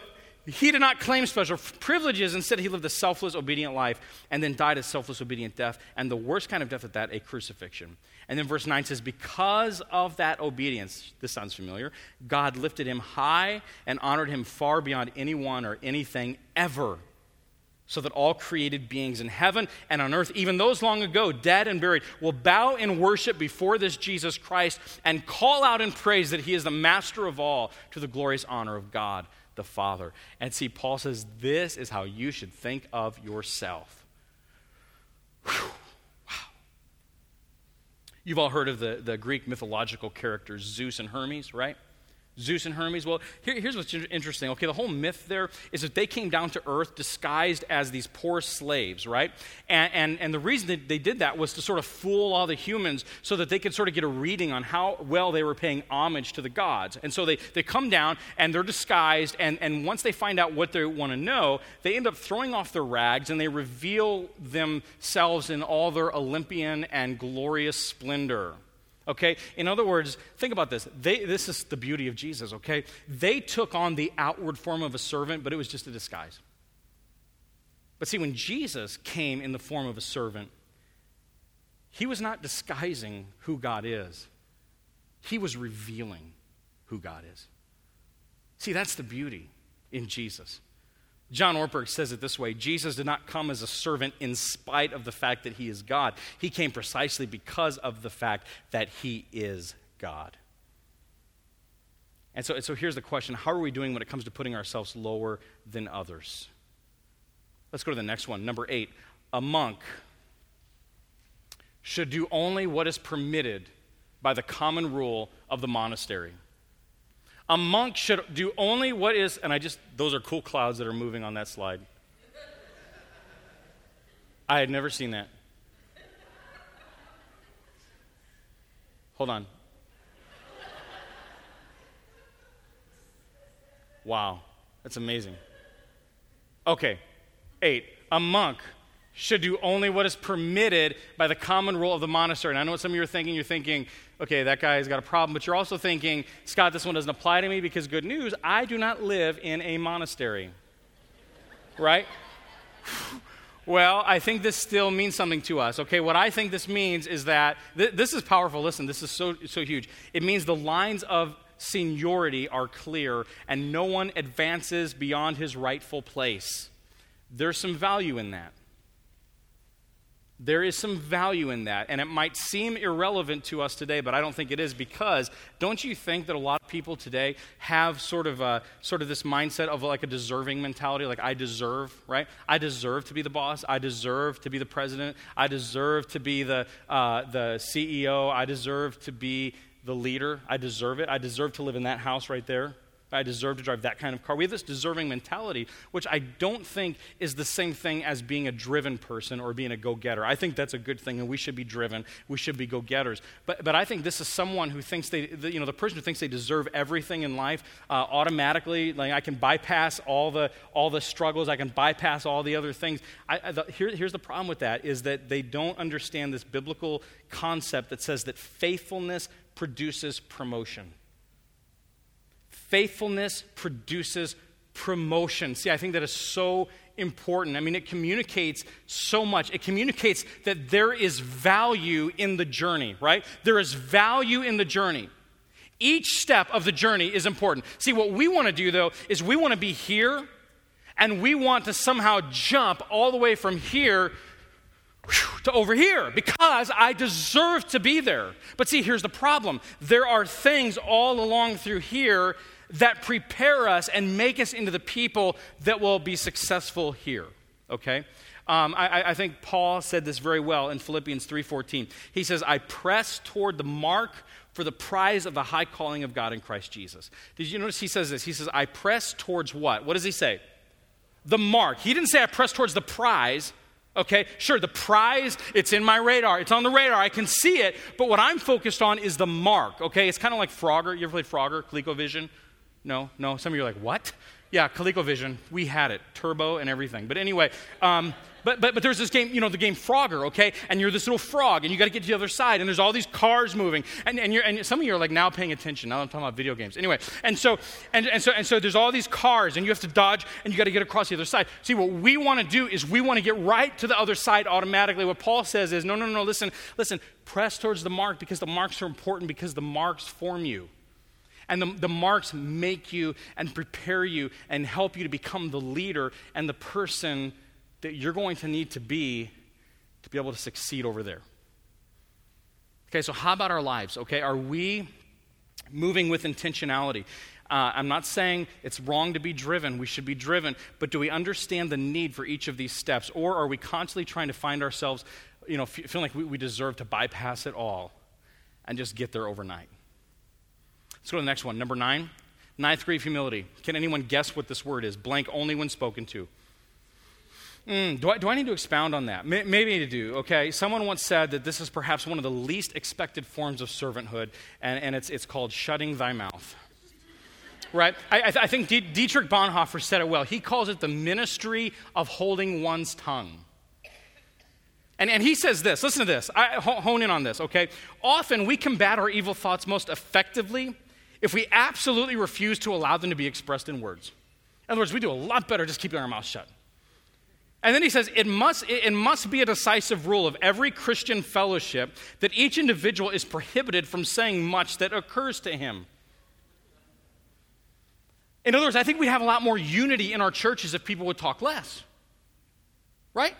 He did not claim special privileges. Instead, he lived a selfless, obedient life and then died a selfless, obedient death. And the worst kind of death at that, a crucifixion. And then verse 9 says, because of that obedience, this sounds familiar, God lifted him high and honored him far beyond anyone or anything ever, so that all created beings in heaven and on earth, even those long ago, dead and buried, will bow in worship before this Jesus Christ and call out in praise that he is the master of all, to the glorious honor of God the Father. And see, Paul says this is how you should think of yourself. Whew. Wow. You've all heard of the Greek mythological characters Zeus and Hermes, right? Zeus and Hermes. Well, here's what's interesting. Okay, the whole myth there is that they came down to earth disguised as these poor slaves, right? And the reason that they did that was to sort of fool all the humans so that they could sort of get a reading on how well they were paying homage to the gods. And so they come down and they're disguised, and once they find out what they want to know, they end up throwing off their rags and they reveal themselves in all their Olympian and glorious splendor. Okay? In other words, think about this. This is the beauty of Jesus, okay? They took on the outward form of a servant, but it was just a disguise. But see, when Jesus came in the form of a servant, he was not disguising who God is. He was revealing who God is. See, that's the beauty in Jesus. John Ortberg says it this way: Jesus did not come as a servant in spite of the fact that he is God. He came precisely because of the fact that he is God. And so here's the question: how are we doing when it comes to putting ourselves lower than others? Let's go to the next one. Number 8, a monk should do only what is permitted by the common rule of the monastery. A monk should do only what is, and those are cool clouds that are moving on that slide. I had never seen that. Hold on. Wow, that's amazing. Okay, 8, a monk should do only what is permitted by the common rule of the monastery. And I know what some of you are thinking. You're thinking, okay, that guy's got a problem. But you're also thinking, Scott, this one doesn't apply to me because good news, I do not live in a monastery. Right? Well, I think this still means something to us. Okay, what I think this means is that, this is powerful. Listen, this is so huge. It means the lines of seniority are clear and no one advances beyond his rightful place. There's some value in that. There is some value in that, and it might seem irrelevant to us today, but I don't think it is, because don't you think that a lot of people today have sort of this mindset of like a deserving mentality, like I deserve, right? I deserve to be the boss. I deserve to be the president. I deserve to be the CEO. I deserve to be the leader. I deserve it. I deserve to live in that house right there. I deserve to drive that kind of car. We have this deserving mentality, which I don't think is the same thing as being a driven person or being a go-getter. I think that's a good thing, and we should be driven. We should be go-getters. But I think this is someone who thinks the person who thinks they deserve everything in life automatically. Like, I can bypass all the struggles. I can bypass all the other things. Here's the problem with that: is that they don't understand this biblical concept that says that faithfulness produces promotion. Faithfulness produces promotion. See, I think that is so important. I mean, it communicates so much. It communicates that there is value in the journey, right? There is value in the journey. Each step of the journey is important. See, what we want to do, though, is we want to be here, and we want to somehow jump all the way from here to over here because I deserve to be there. But see, here's the problem. There are things all along through here that prepare us and make us into the people that will be successful here, okay? I think Paul said this very well in Philippians 3:14. He says, I press toward the mark for the prize of the high calling of God in Christ Jesus. Did you notice he says this? He says, I press towards what? What does he say? The mark. He didn't say I press towards the prize. Okay, sure, the prize, it's in my radar. It's on the radar. I can see it. But what I'm focused on is the mark, okay? It's kind of like Frogger. You ever played Frogger, ColecoVision? No? Some of you are like, what? Yeah, ColecoVision. We had it, turbo and everything. But anyway, but there's this game, the game Frogger, okay? And you're this little frog, and you got to get to the other side, and there's all these cars moving, and some of you are like now paying attention. Now I'm talking about video games. Anyway, and so there's all these cars, and you have to dodge, and you got to get across the other side. See, what we want to do is we want to get right to the other side automatically. What Paul says is, no, listen, press towards the mark, because the marks are important, because the marks form you. And the marks make you and prepare you and help you to become the leader and the person that you're going to need to be able to succeed over there. Okay, so how about our lives, okay? Are we moving with intentionality? I'm not saying it's wrong to be driven. We should be driven. But do we understand the need for each of these steps? Or are we constantly trying to find ourselves, feeling like we deserve to bypass it all and just get there overnight? Let's go to the next one. Number 9, ninth degree of humility. Can anyone guess what this word is? Blank only when spoken to. Do I need to expound on that? Maybe I do, okay? Someone once said that this is perhaps one of the least expected forms of servanthood, and it's called shutting thy mouth. Right? I think Dietrich Bonhoeffer said it well. He calls it the ministry of holding one's tongue. And he says this, listen to this, hone in on this, okay? Often we combat our evil thoughts most effectively if we absolutely refuse to allow them to be expressed in words. In other words, we do a lot better just keeping our mouth shut. And then he says, it must be a decisive rule of every Christian fellowship that each individual is prohibited from saying much that occurs to him. In other words, I think we'd have a lot more unity in our churches if people would talk less. Right?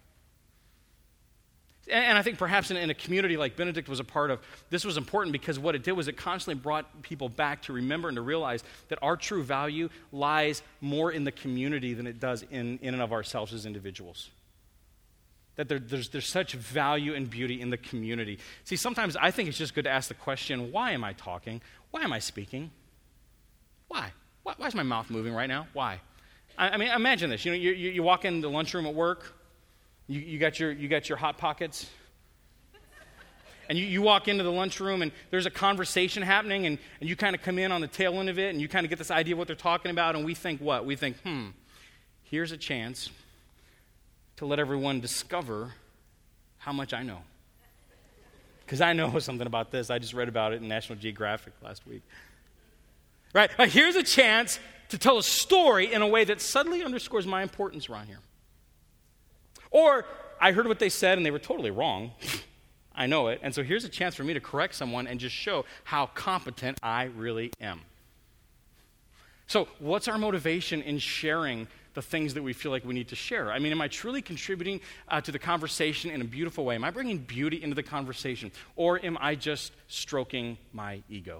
And I think perhaps in a community like Benedict was a part of, this was important because what it did was it constantly brought people back to remember and to realize that our true value lies more in the community than it does in and of ourselves as individuals. That there's such value and beauty in the community. See, sometimes I think it's just good to ask the question, why am I talking? Why am I speaking? Why? Why is my mouth moving right now? Why? I mean, imagine this. You walk in the lunchroom at work. You got your Hot Pockets, and you walk into the lunchroom, and there's a conversation happening, and you kind of come in on the tail end of it, and you kind of get this idea of what they're talking about, and we think what? We think, here's a chance to let everyone discover how much I know. Because I know something about this. I just read about it in National Geographic last week. Right? Here's a chance to tell a story in a way that subtly underscores my importance around here. Or, I heard what they said and they were totally wrong. I know it. And so here's a chance for me to correct someone and just show how competent I really am. So what's our motivation in sharing the things that we feel like we need to share? I mean, am I truly contributing to the conversation in a beautiful way? Am I bringing beauty into the conversation? Or am I just stroking my ego?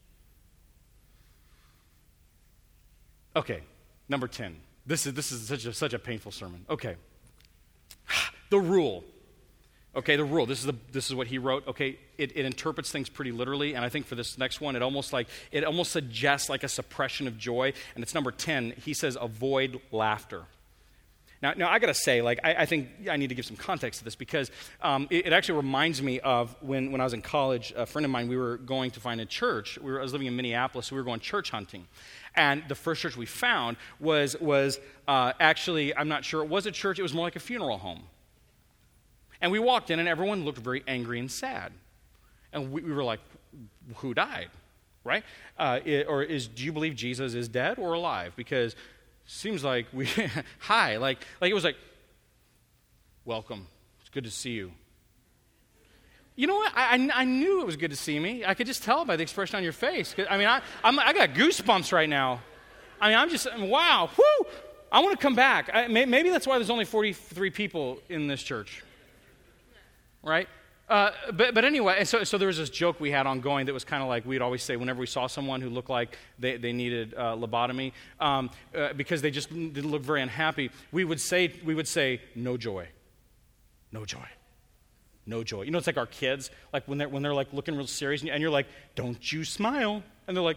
Okay, number 10. This is such a painful sermon. Okay. The rule. Okay, the rule. This is what he wrote. Okay, it interprets things pretty literally, and I think for this next one, it almost suggests like a suppression of joy. And it's number 10. He says, avoid laughter. Now I got to say, I think I need to give some context to this because it actually reminds me of when I was in college. A friend of mine, we were going to find a church. I was living in Minneapolis, so we were going church hunting. And the first church we found was actually, I'm not sure it was a church. It was more like a funeral home. And we walked in, and everyone looked very angry and sad. And we were like, who died, right? Do you believe Jesus is dead or alive? Because seems like hi, like it was like, welcome, it's good to see you. You know what? I knew it was good to see me. I could just tell by the expression on your face. I mean, I got goosebumps right now. I mean, I'm just, wow, whoo! I want to come back. Maybe that's why there's only 43 people in this church. Right? But anyway, so there was this joke we had ongoing that was kind of like we'd always say whenever we saw someone who looked like they needed lobotomy because they just didn't look very unhappy, we would say no joy, no joy, no joy. You know, it's like our kids, like when they're like looking real serious, and you're like, don't you smile, and they're like,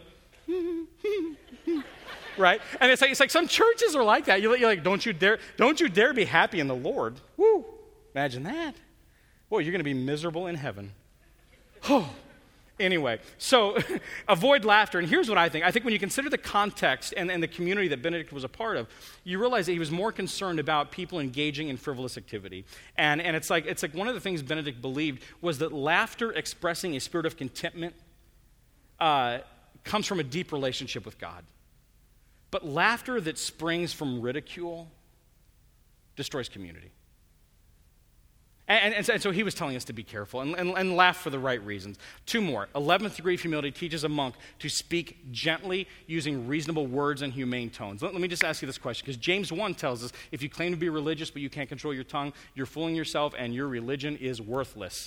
right? And it's like some churches are like that. You're like, don't you dare be happy in the Lord. Woo! Imagine that. Boy, you're going to be miserable in heaven. Oh, Anyway, so avoid laughter. And here's what I think. I think when you consider the context and the community that Benedict was a part of, you realize that he was more concerned about people engaging in frivolous activity. And it's like one of the things Benedict believed was that laughter expressing a spirit of contentment comes from a deep relationship with God. But laughter that springs from ridicule destroys community. And so he was telling us to be careful and laugh for the right reasons. Two more. 11th degree of humility teaches a monk to speak gently using reasonable words and humane tones. Let me just ask you this question, because James 1 tells us, if you claim to be religious but you can't control your tongue, you're fooling yourself and your religion is worthless.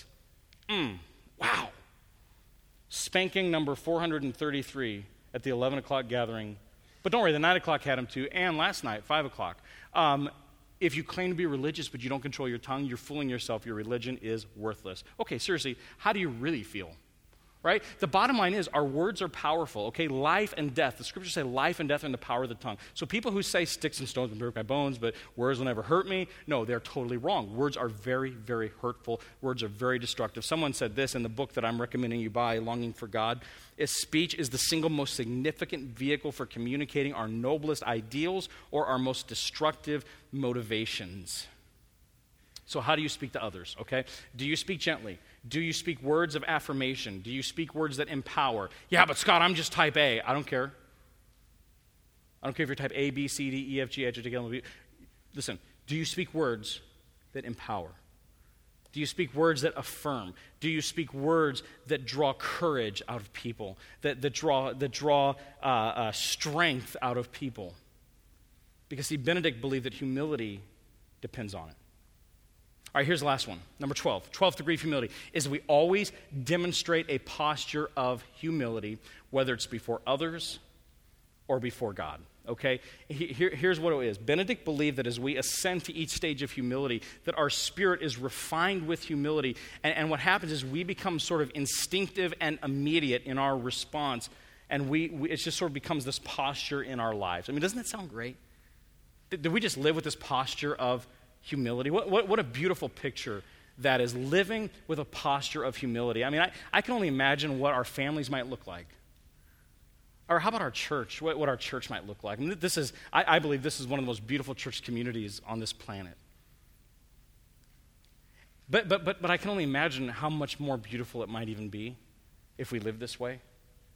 Wow. Spanking number 433 at the 11 o'clock gathering. But don't worry, the 9 o'clock had him too, and last night, 5 o'clock. If you claim to be religious but you don't control your tongue, you're fooling yourself. Your religion is worthless. Okay, seriously, how do you really feel? Right? The bottom line is our words are powerful, okay? Life and death. The scriptures say life and death are in the power of the tongue. So people who say sticks and stones will break my bones, but words will never hurt me, no, they're totally wrong. Words are very, very hurtful. Words are very destructive. Someone said this in the book that I'm recommending you buy, Longing for God, is speech is the single most significant vehicle for communicating our noblest ideals or our most destructive motivations. So how do you speak to others, okay? Do you speak gently? Do you speak words of affirmation? Do you speak words that empower? Yeah, but Scott, I'm just type A. I don't care. I don't care if you're type A, B, C, D, E, F, G, H, I, J, K, L, M, N, P. Listen, do you speak words that empower? Do you speak words that affirm? Do you speak words that draw courage out of people, that draw strength out of people? Because, see, Benedict believed that humility depends on it. All right, here's the last one. Number 12. 12th degree of humility is we always demonstrate a posture of humility, whether it's before others or before God. Okay? Here's what it is. Benedict believed that as we ascend to each stage of humility, that our spirit is refined with humility. And what happens is we become sort of instinctive and immediate in our response. And it just sort of becomes this posture in our lives. I mean, doesn't that sound great? Did we just live with this posture of humility? What a beautiful picture that is, living with a posture of humility. I mean, I can only imagine what our families might look like. Or how about our church, what our church might look like. I mean, I believe this is one of the most beautiful church communities on this planet. But I can only imagine how much more beautiful it might even be if we lived this way.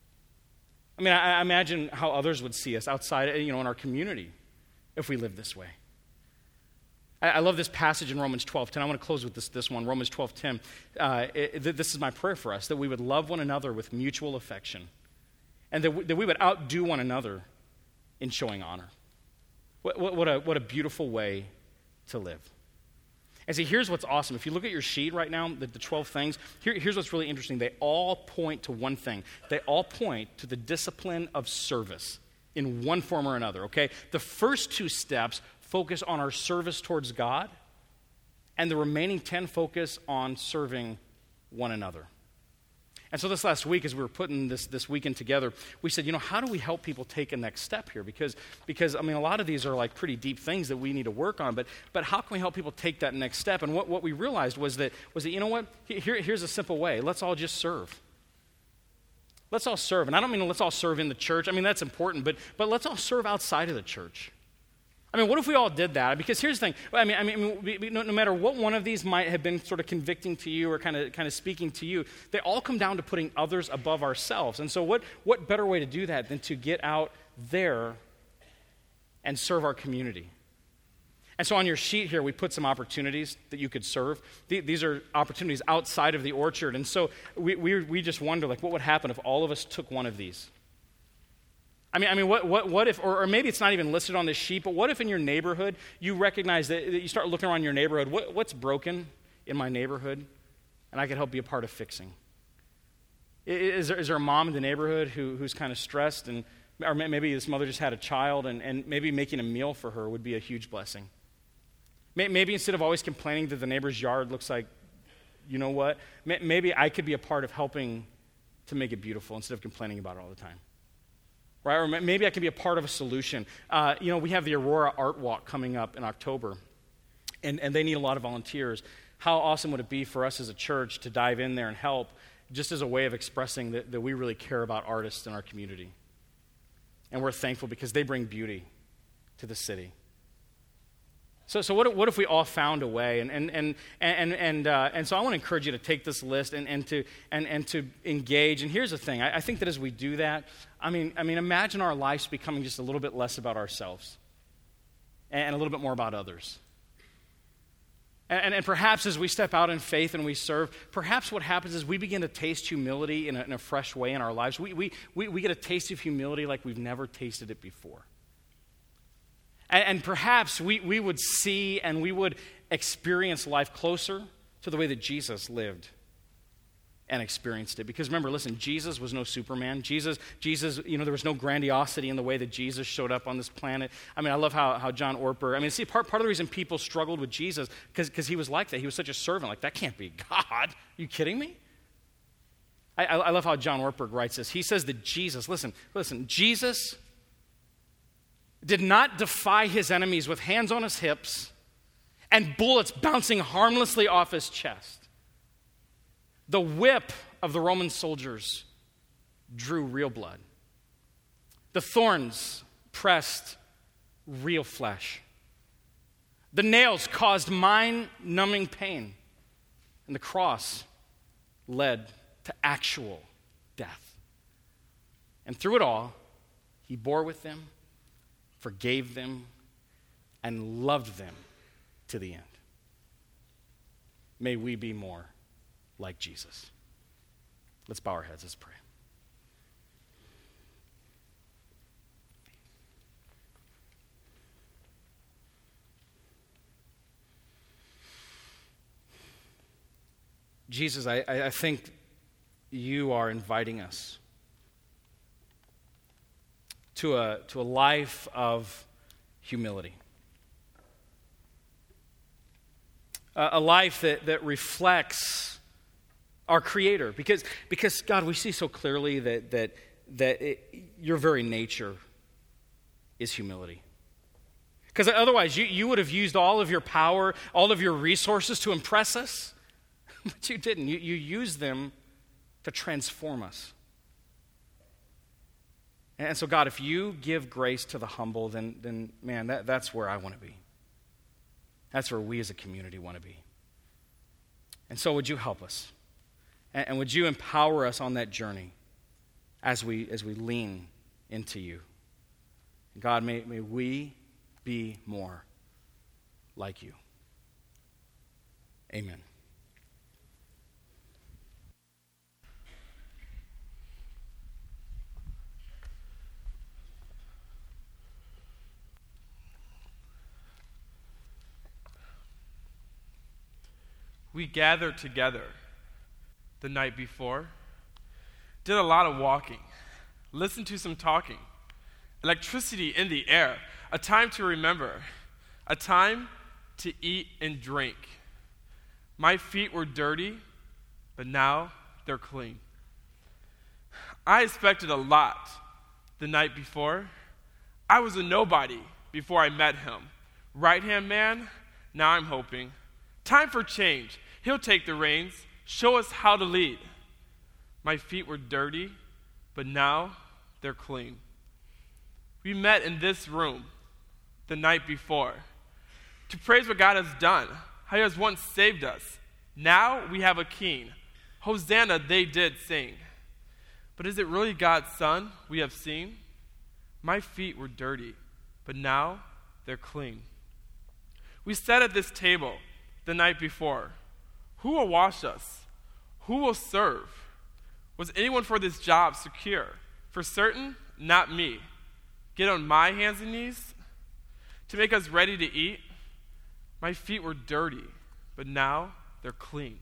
I mean, I imagine how others would see us outside, in our community if we lived this way. I love this passage in Romans 12:10. I want to close with this one, Romans 12:10. This is my prayer for us, that we would love one another with mutual affection, and that we would outdo one another in showing honor. What a beautiful way to live. And see, here's what's awesome. If you look at your sheet right now, the 12 things, here's what's really interesting. They all point to one thing. They all point to the discipline of service in one form or another, okay? The first 2 steps focus on our service towards God, and the remaining 10 focus on serving one another. And so this last week, as we were putting this weekend together, we said, how do we help people take a next step here? Because I mean, a lot of these are like pretty deep things that we need to work on, but how can we help people take that next step? And what we realized was that you know what? Here's a simple way. Let's all just serve. Let's all serve. And I don't mean let's all serve in the church. I mean, that's important, but let's all serve outside of the church. I mean, what if we all did that? Because here's the thing. I mean, no matter what one of these might have been sort of convicting to you or kind of speaking to you, they all come down to putting others above ourselves. And so what better way to do that than to get out there and serve our community? And so on your sheet here, we put some opportunities that you could serve. These are opportunities outside of the orchard. And so we just wonder, what would happen if all of us took one of these? I mean, what if, or maybe it's not even listed on this sheet, but what if in your neighborhood you recognize that you start looking around your neighborhood, what's broken in my neighborhood, and I could help be a part of fixing? Is there a mom in the neighborhood who's kind of stressed, or maybe this mother just had a child, and maybe making a meal for her would be a huge blessing? Maybe instead of always complaining that the neighbor's yard looks like, maybe I could be a part of helping to make it beautiful instead of complaining about it all the time. Right? Or maybe I can be a part of a solution. We have the Aurora Art Walk coming up in October, and they need a lot of volunteers. How awesome would it be for us as a church to dive in there and help just as a way of expressing that we really care about artists in our community. And we're thankful because they bring beauty to the city. So what if we all found a way? And so I want to encourage you to take this list and to engage. And here's the thing. I think that as we do that, I mean, imagine our lives becoming just a little bit less about ourselves and a little bit more about others. And perhaps as we step out in faith and we serve, perhaps what happens is we begin to taste humility in a fresh way in our lives. We get a taste of humility like we've never tasted it before. And perhaps we would see and we would experience life closer to the way that Jesus lived and experienced it. Because remember, listen, Jesus was no Superman. Jesus, there was no grandiosity in the way that Jesus showed up on this planet. I mean, I love how John Ortberg, see, part of the reason people struggled with Jesus, because he was like that. He was such a servant. Like, that can't be God. Are you kidding me? I love how John Ortberg writes this. He says that Jesus, listen, Jesus did not defy his enemies with hands on his hips and bullets bouncing harmlessly off his chest. The whip of the Roman soldiers drew real blood. The thorns pressed real flesh. The nails caused mind-numbing pain. And the cross led to actual death. And through it all, he bore with them, forgave them, and loved them to the end. May we be more like Jesus. Let's bow our heads. Let's pray. Jesus, I think you are inviting us to a life of humility. A life that reflects our Creator. Because God, we see so clearly that your very nature is humility. Because otherwise you would have used all of your power, all of your resources to impress us. But you didn't. You used them to transform us. And so, God, if you give grace to the humble, then man, that's where I want to be. That's where we as a community want to be. And so would you help us? And would you empower us on that journey as we lean into you? God, may we be more like you. Amen. We gathered together the night before, did a lot of walking, listened to some talking, electricity in the air, a time to remember, a time to eat and drink. My feet were dirty, but now they're clean. I expected a lot the night before. I was a nobody before I met him. Right-hand man, now I'm hoping. Time for change. He'll take the reins, show us how to lead. My feet were dirty, but now they're clean. We met in this room the night before to praise what God has done, how he has once saved us. Now we have a king. Hosanna, they did sing. But is it really God's Son we have seen? My feet were dirty, but now they're clean. We sat at this table the night before. Who will wash us? Who will serve? Was anyone for this job secure? For certain, not me. Get on my hands and knees to make us ready to eat? My feet were dirty, but now they're clean.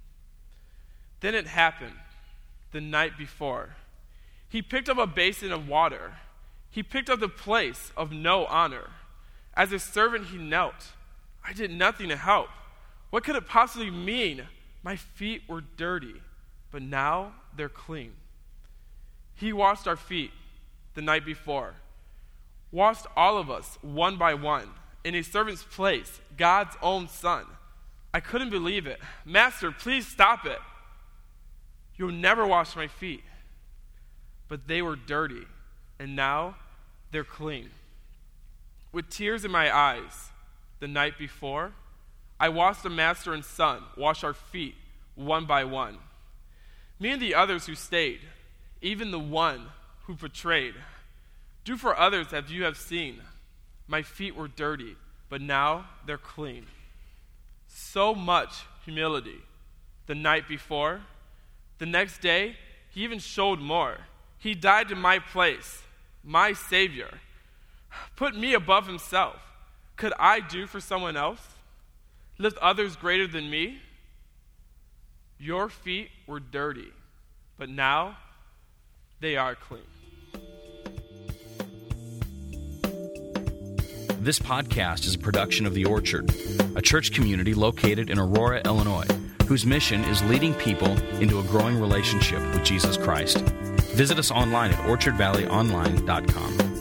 Then it happened the night before. He picked up a basin of water. He picked up the place of no honor. As a servant, he knelt. I did nothing to help. What could it possibly mean? My feet were dirty, but now they're clean. He washed our feet the night before, washed all of us one by one in a servant's place, God's own Son. I couldn't believe it. Master, please stop it. You'll never wash my feet. But they were dirty, and now they're clean. With tears in my eyes, the night before, I watched the master and son wash our feet one by one. Me and the others who stayed, even the one who betrayed, do for others as you have seen. My feet were dirty, but now they're clean. So much humility. The night before, the next day, he even showed more. He died in my place, my Savior. Put me above himself. Could I do for someone else? Lift others greater than me? Your feet were dirty, but now they are clean. This podcast is a production of The Orchard, a church community located in Aurora, Illinois, whose mission is leading people into a growing relationship with Jesus Christ. Visit us online at orchardvalleyonline.com.